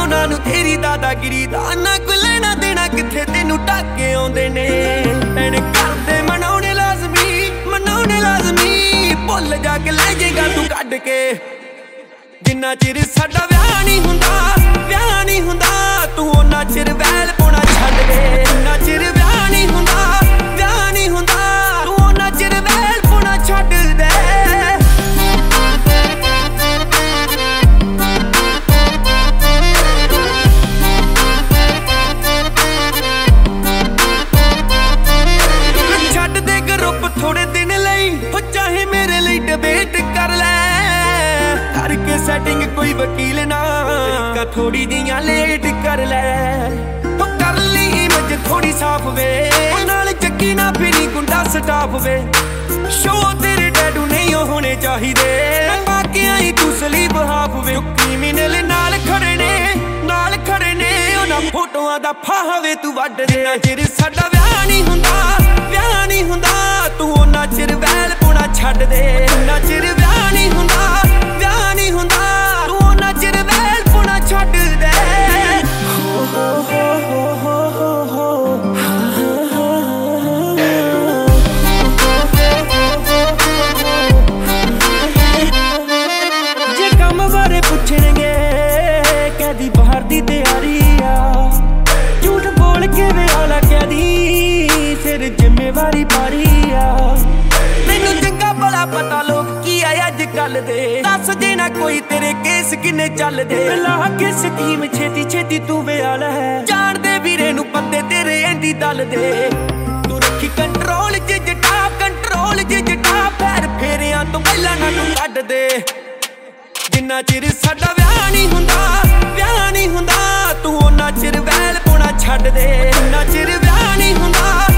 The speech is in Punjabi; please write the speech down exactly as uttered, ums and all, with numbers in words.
ਉਹਨਾਂ ਨੂੰ ਤੇਰੀ ਦਾਦਾਗਿਰੀ ਦਾ ਨਾ ਕੋਈ ਲੈਣਾ ਦੇਣਾ ਕਿੱਥੇ ਤੈਨੂੰ ਟਾਕੇ ਆਉਂਦੇ ਨੇ ਭੈਣ ਕਰਦੇ ਮਨਾਉਣੇ ਲਾਜ਼ਮੀ ਮਨਾਉਣੇ ਲਾਜ਼ਮੀ ਭੁੱਲ ਜਾ ਕੇ ਲੈ ਜਾਏਗਾ ਤੂੰ ਕੱਢ ਕੇ ਜਿੰਨਾ ਚਿਰ ਸਾਡਾ ਵਿਆਹ ਨਹੀਂ ਹੁੰਦਾ ਵਿਆਹ ਨਹੀਂ ਹੁੰਦਾ ਤੂੰ ਉਹਨਾਂ ਚਿਰ ਵੈਲ ਪਾਉਣਾ ਛੱਡ ਦੇ ਜਿੰਨਾ ਚਿਰ ਵਿਆਹ ਨਹੀਂ ਹੁੰਦਾ ਵਿਆਹ ਨਹੀਂ ਹੁੰਦਾ ਤੂੰ ਉਹਨਾਂ ਚਿਰ ਵੈਲ ਪਾਉਣਾ ਛੱਡ ਦੇ ਛੱਡ ਦੇ ਗਰੁੱਪ ਥੋੜੇ ਦਿਨ ਲਈ ਹੋ ਚਾਹੇ ਮੇਰੇ ਲਈ ਡਿਬੇਟ ਕਰ ਲੈ ਕਰਕੇ ਸੈਟਿੰਗ ਕੋਈ ਵਕੀਲ ਨਾ ਕਾ ਥੋੜੀ ਜੀਆਂ ਲੇਟ ਕਰ ਲੈ ਉਹ ਕਰ ਲਈ ਮਜ ਥੋੜੀ ਸਾਫ ਵੇ ਨਾਲ ਚੱਕੀ ਨਾ ਫਿਰੀ ਗੁੰਡਾ ਸਟਾਫ ਵੇ ਸ਼ੋ ਤੇਰੇ ਡੈਡੂ ਨਹੀਂ ਹੋਣੇ ਚਾਹੀਦੇ ਬਾਕੀਆਂ ਹੀ ਤੂੰ ਸਲੀਬ ਹਾਫ ਵੇ ਕ੍ਰਿਮੀਨਲ ਨਾਲ ਖੜੇ ਨੇ ਨਾਲ ਖੜੇ ਨੇ ਉਹਨਾਂ ਫੋਟੋਆਂ ਦਾ ਫਾਹਵੇ ਤੂੰ ਵੱਢ ਦੇ ਚਿਰ ਸਾਡਾ ਵਿਆਹ ਨਹੀਂ ਹੁੰਦਾ ਵਿਆਹ ਨਹੀਂ ਹੁੰਦਾ ਤੂੰ ਉਹਨਾਂ ਚਿਰ ਵੈਲ ਪਾਉਣਾ ਛੱਡ ਦੇ ਉਹਨਾਂ ਚਿਰ ਵਿਆਹ ਨਹੀਂ ਹੁੰਦਾ ਵਿਆਹ ਨਹੀਂ ਹੁੰਦਾ ਤੂੰ ਉਹਨਾਂ ਚਿਰ ਵੈਲ ਪਾਉਣਾ ਛੱਡ ਦੇ ਹੋ ਹੋ ਹੋ ਹੋ ਹੋ ਹੋ ਜੇ ਕੰਮ ਬਾਰੇ ਪੁੱਛਣਗੇ ਕਹਦੀ ਬਾਹਰ ਦੀ ਤਿਆਰੀ ਆ ਝੂਠ ਬੋਲ ਕੇ ਵਿਆਹ ਕਹਦੀ ਫਿਰ ਜ਼ਿੰਮੇਵਾਰੀ ਭਾਰੀ ਆ ਮੈਨੂੰ ਚੰਗਾ ਬੜਾ ਪਤਾ ਲੋਕ ਕੀ ਆ ਅੱਜ ਕੱਲ ਦੇ ਦੱਸ ਜੇ ਨਾ ਕੋਈ ਤੇਰੇ ਕੇਸ ਕਿੰਨੇ ਚੱਲਦੇ ਲਾ ਕੇ ਸਕੀਮ ਛੇਤੀ ਛੇਤੀ ਤੂੰ ਵਿਆਹ ਲੈ ਜਾਣਦੇ ਵੀਰੇ ਨੂੰ ਪੱਤੇ ਤੇਰੇ ਐਂਦੀ ਦਲ ਦੇ ਤੂੰ ਰੱਖੀ ਕੰਟਰੋਲ ਚ ਜਟਾ ਕੰਟਰੋਲ ਚ ਜਟਾ ਪੈਰ ਫੇਰਿਆਂ ਤੋਂ ਪਹਿਲਾਂ ਨਾ ਤੂੰ ਕੱਢ ਦੇ ਜਿੰਨਾ ਚਿਰ ਸਾਡਾ ਵਿਆਹ ਨਹੀਂ ਹੁੰਦਾ ਵਿਆਹ ਨਹੀਂ ਹੁੰਦਾ ਤੂੰ ਉਹਨਾਂ ਚਿਰ ਵੈਲ ਪਾਉਣਾ ਛੱਡ ਦੇ ਜਿੰਨਾ ਚਿਰ ਵਿਆਹ ਨਹੀਂ ਹੁੰਦਾ